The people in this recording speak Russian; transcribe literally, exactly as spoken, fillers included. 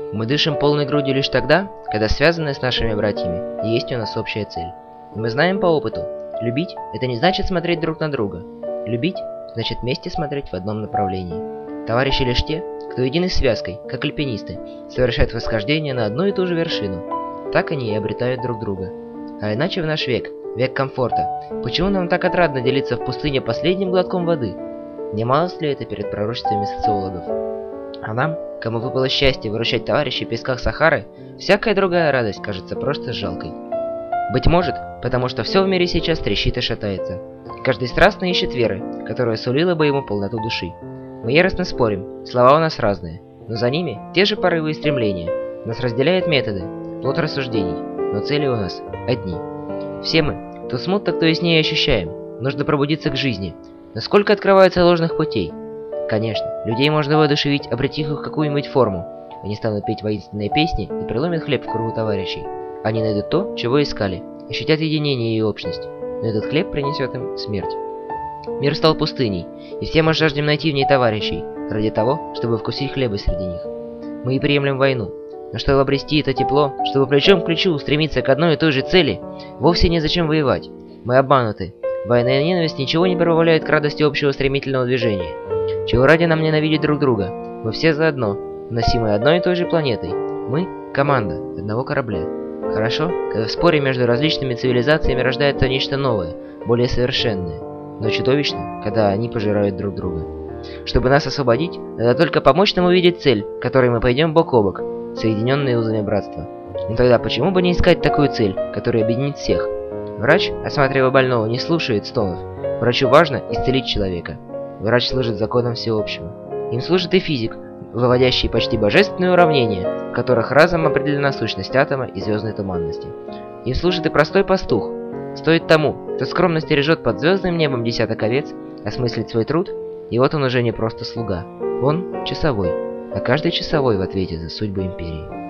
Мы дышим полной грудью лишь тогда, когда связаны с нашими братьями, и есть у нас общая цель. И мы знаем по опыту, любить – это не значит смотреть друг на друга. Любить – значит вместе смотреть в одном направлении. Товарищи лишь те, кто единой связкой, как альпинисты, совершают восхождение на одну и ту же вершину. Так они и обретают друг друга. А иначе в наш век, век комфорта, почему нам так отрадно делиться в пустыне последним глотком воды? Не малость ли это перед пророчествами социологов? А нам, кому выпало счастье выручать товарищей в песках Сахары, всякая другая радость кажется просто жалкой. Быть может, потому что все в мире сейчас трещит и шатается. И каждый страстно ищет веры, которая сулила бы ему полноту души. Мы яростно спорим, слова у нас разные, но за ними те же порывы и стремления. Нас разделяют методы, плод рассуждений, но цели у нас одни. Все мы, то смутно, кто яснее ощущаем, нужно пробудиться к жизни. Но сколько открывается ложных путей? Конечно, людей можно воодушевить, обратив их в какую-нибудь форму. Они станут петь воинственные песни и преломят хлеб в кругу товарищей. Они найдут то, чего искали, ощутят единение и общность. Но этот хлеб принесет им смерть. Мир стал пустыней, и все мы жаждем найти в ней товарищей, ради того, чтобы вкусить хлеба среди них. Мы и приемлем войну, но чтобы обрести это тепло, чтобы плечом к плечу устремиться к одной и той же цели, вовсе незачем воевать. Мы обмануты. Война и ненависть ничего не прибавляют к радости общего стремительного движения. Чего ради нам ненавидеть друг друга? Мы все заодно, носимые одной и той же планетой. Мы – команда одного корабля. Хорошо, когда в споре между различными цивилизациями рождается нечто новое, более совершенное. Но чудовищно, когда они пожирают друг друга. Чтобы нас освободить, надо только помочь нам увидеть цель, к которой мы пойдем бок о бок, соединенные узами братства. Но тогда почему бы не искать такую цель, которая объединит всех? Врач, осматривая больного, не слушает стонов. Врачу важно исцелить человека. Врач служит законам всеобщего. Им служит и физик, выводящий почти божественные уравнения, в которых разом определена сущность атома и звездной туманности. Им служит и простой пастух. Стоит тому, кто скромно стережет под звездным небом десяток овец, осмыслить свой труд, и вот он уже не просто слуга. Он часовой, а каждый часовой в ответе за судьбу империи.